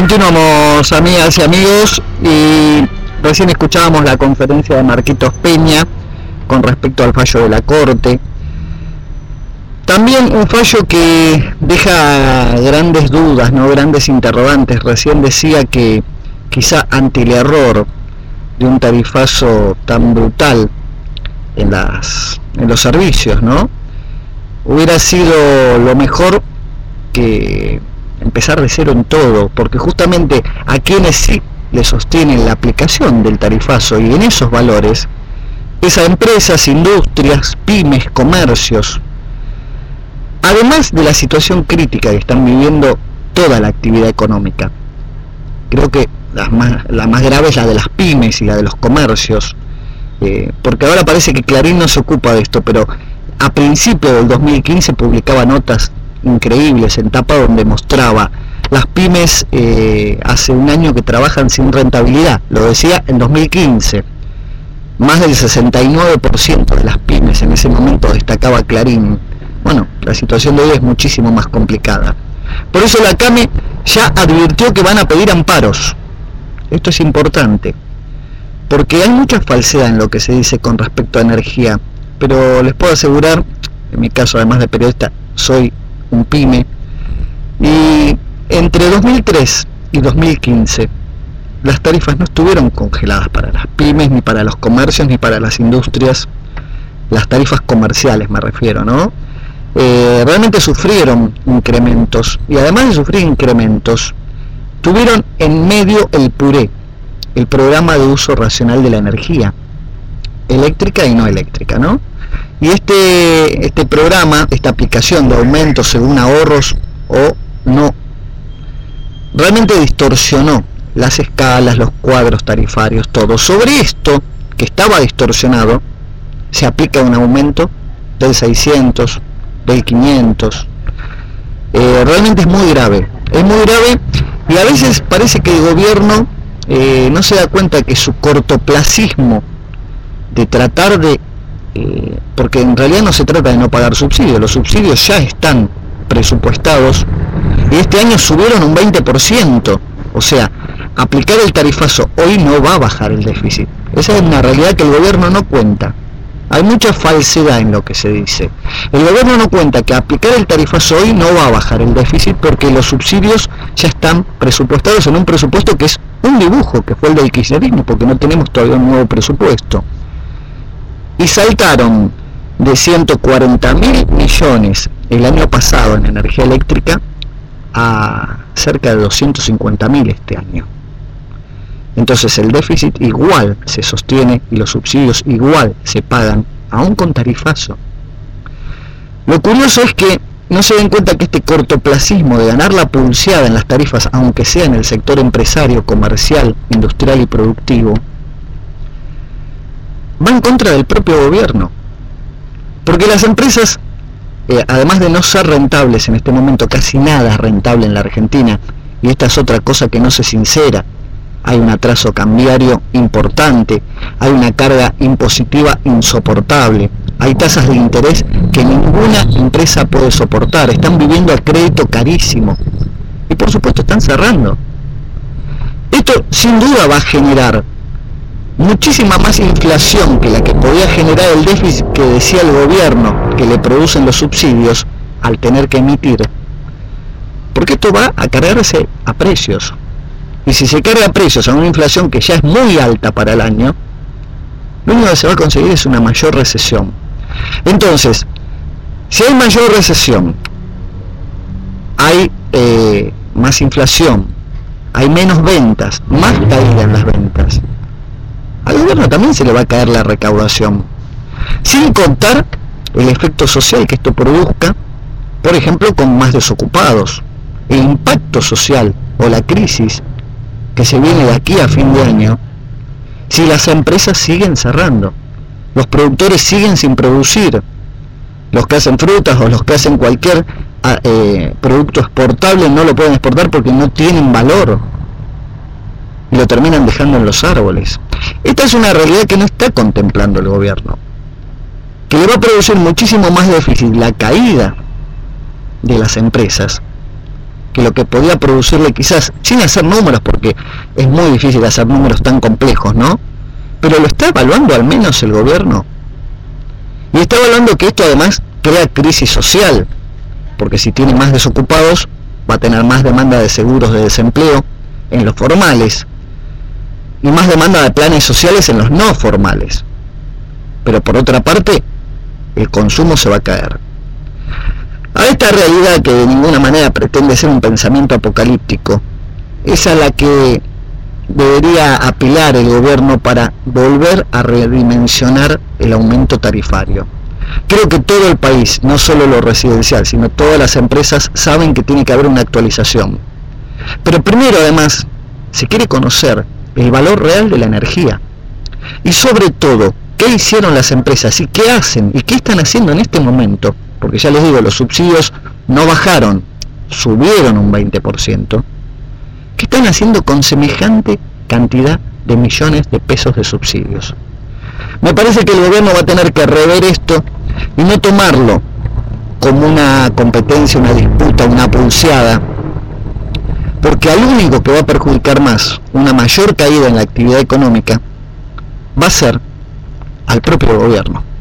Continuamos, amigas y amigos, y recién escuchábamos la conferencia de Marquitos Peña con respecto al fallo de la Corte. También un fallo que deja grandes dudas, ¿no? Grandes interrogantes. Recién decía que quizá ante el error de un tarifazo tan brutal en los servicios, ¿no? Hubiera sido lo mejor que empezar de cero en todo, porque justamente a quienes sí le sostienen la aplicación del tarifazo y en esos valores, esas empresas, industrias, pymes, comercios, además de la situación crítica que están viviendo toda la actividad económica. Creo que la más grave es la de las pymes y la de los comercios, porque ahora parece que Clarín no se ocupa de esto, pero a principios del 2015 publicaba notas increíbles en tapa donde mostraba las pymes hace un año que trabajan sin rentabilidad. Lo decía en 2015, más del 69% de las pymes en ese momento, destacaba Clarín. Bueno, la situación de hoy es muchísimo más complicada. Por eso la CAME ya advirtió que van a pedir amparos. Esto es importante, porque hay mucha falsedad en lo que se dice con respecto a energía, pero les puedo asegurar, en mi caso además de periodista, soy un pyme, y entre 2003 y 2015 las tarifas no estuvieron congeladas para las pymes, ni para los comercios, ni para las industrias, las tarifas comerciales me refiero, ¿no? Realmente sufrieron incrementos, y además de sufrir incrementos, tuvieron en medio el PURE, el Programa de Uso Racional de la Energía, eléctrica y no eléctrica, ¿no? Y este programa, esta aplicación de aumentos según ahorros o no, realmente distorsionó las escalas, los cuadros tarifarios, todo. Sobre esto, que estaba distorsionado, se aplica un aumento del 600, del 500. Realmente es muy grave, y a veces parece que el gobierno no se da cuenta que su cortoplacismo de tratar de, porque en realidad no se trata de no pagar subsidios, los subsidios ya están presupuestados y este año subieron un 20%, o sea, aplicar el tarifazo hoy no va a bajar el déficit. Esa es una realidad que el gobierno no cuenta. Hay mucha falsedad en lo que se dice. El gobierno no cuenta que aplicar el tarifazo hoy no va a bajar el déficit porque los subsidios ya están presupuestados en un presupuesto que es un dibujo, que fue el del kirchnerismo, porque no tenemos todavía un nuevo presupuesto. Y saltaron de 140.000 millones el año pasado en energía eléctrica a cerca de 250.000 este año. Entonces el déficit igual se sostiene y los subsidios igual se pagan, aún con tarifazo. Lo curioso es que no se den cuenta que este cortoplacismo de ganar la pulseada en las tarifas, aunque sea en el sector empresario, comercial, industrial y productivo, va en contra del propio gobierno. Porque las empresas, además de no ser rentables en este momento, casi nada es rentable en la Argentina, y esta es otra cosa que no se sincera. Hay un atraso cambiario importante, hay una carga impositiva insoportable, hay tasas de interés que ninguna empresa puede soportar, están viviendo a crédito carísimo y por supuesto están cerrando. Esto sin duda va a generar muchísima más inflación que la que podía generar el déficit que decía el gobierno que le producen los subsidios al tener que emitir, porque esto va a cargarse a precios. Y si se carga a precios a una inflación que ya es muy alta para el año, lo único que se va a conseguir es una mayor recesión. Entonces, si hay mayor recesión, hay más inflación, hay menos ventas, más caída en las ventas, al gobierno también se le va a caer la recaudación. Sin contar el efecto social que esto produzca, por ejemplo, con más desocupados, el impacto social o la crisis que se viene de aquí a fin de año, si las empresas siguen cerrando, los productores siguen sin producir, los que hacen frutas o los que hacen cualquier producto exportable no lo pueden exportar porque no tienen valor y lo terminan dejando en los árboles. Esta es una realidad que no está contemplando el gobierno, que le va a producir muchísimo más déficit la caída de las empresas que lo que podía producirle, quizás sin hacer números, porque es muy difícil hacer números tan complejos, ¿no? Pero lo está evaluando al menos el gobierno. Y está evaluando que esto además crea crisis social, porque si tiene más desocupados, va a tener más demanda de seguros de desempleo en los formales, y más demanda de planes sociales en los no formales. Pero por otra parte, el consumo se va a caer. A esta realidad, que de ninguna manera pretende ser un pensamiento apocalíptico, es a la que debería apelar el gobierno para volver a redimensionar el aumento tarifario. Creo que todo el país, no solo lo residencial, sino todas las empresas, saben que tiene que haber una actualización. Pero primero, además, se quiere conocer el valor real de la energía. Y sobre todo, qué hicieron las empresas y qué hacen y qué están haciendo en este momento. Porque ya les digo, los subsidios no bajaron, subieron un 20%. ¿Qué están haciendo con semejante cantidad de millones de pesos de subsidios? Me parece que el gobierno va a tener que rever esto y no tomarlo como una competencia, una disputa, una pulseada, porque al único que va a perjudicar más una mayor caída en la actividad económica va a ser al propio gobierno.